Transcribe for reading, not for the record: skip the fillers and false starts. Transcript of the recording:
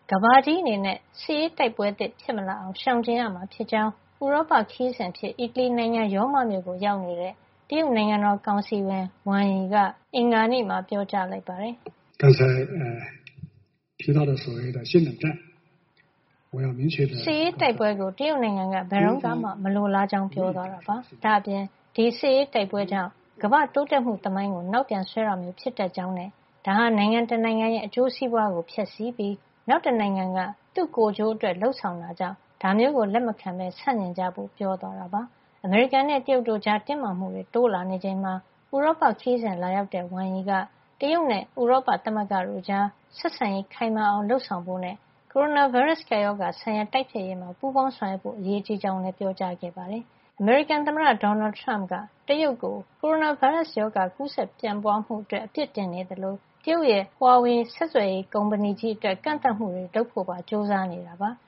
ကမ္ဘာကြီးအနေနဲ့စစ်ရေးတိုက်ပွဲသစ်ဖြစ်မလာအောင်ရှောင်ကျဉ်ရမှာဖြစ်ကြောင်းဥရောပခရီးစဉ်အဖြစ်အီတလီနိုင်ငံရောမမြို့ကိုရောက်နေတဲ့တရုတ်နိုင်ငံတော်ကောင်စီဝင်ဝမ်ရီကအင်္ဂါနေ့မှာပြောကြားလိုက်ပါတယ်刚才提到的所谓的新冷战我要明确的စစ်ရေးတိုက်ပွဲကိုတရုတ်နိုင်ငံကဘယ်တော့မှမလိုလားကြောင်းပြောသွားတာပါဒါအပြင်ဒီစစ်ရေးတိုက်ပွဲကြောင့်ကမ္ဘာတိုးတက်မှုသမိုင်းကိုနောက်ပြန်ဆွဲရမျိုးဖြစ်တတ်ကြောင်းနဲ့ဒါဟာနိုင်ငံတနိုင်ငံရဲ့အကျိုးစီးပွားကိုဖျက်ဆီးပြီးနောက်တနိုင်ငံကသူ့ကိုယ်ကျိုးအတွက်လှုပ်ဆောင်တာကြောင့်ဒါမျိုးကိုလက်မခံဘဲဆန့်ကျင်ကြဖို့ပြောသွားတာပါအမေရိကန်နဲ့တရုတ်တို့ကြားတင်းမာမှုတွေတိုးလာနေချိန်မှာဥရောပခရီးစဉ်လာရောက်တဲ့ဝမ်ရီကတရုတ်နဲ့ဥရောပသမဂ္ဂတို့ကြားဆက်ဆံရေးခိုင်မာအောင်လှုပ်ဆောင်ဖို့နဲ့ကိုရိုနာဗိုင်းရပ်စ်ကပ်ရောဂါဆိုင်ရာတိုက်ဖျက်ရေးမှာပူးပေါင်းဆောင်ရွက်ဖို့အရေးကြီးကြောင်းလည်းပြောကြားခဲ့ပါတယ်အမေရိကန်သမ္မတဒေါ်နယ်ထရမ့်ကတရုတ်ကိုကိုရိုနာဗိုင်းရပ်စ်ရောဂါကူးစက်ပြန့်ပွားမှုအတွက်အပြစ်တင်နေသလိုတရုတ်ရဲ့ Huawei ဆက်သွယ်ရေးကုမ္ပဏီကြီးအတွက်ကန့်သတ်မှုတွေလုပ်ဖို့ပါကြိုးစားနေတာပါ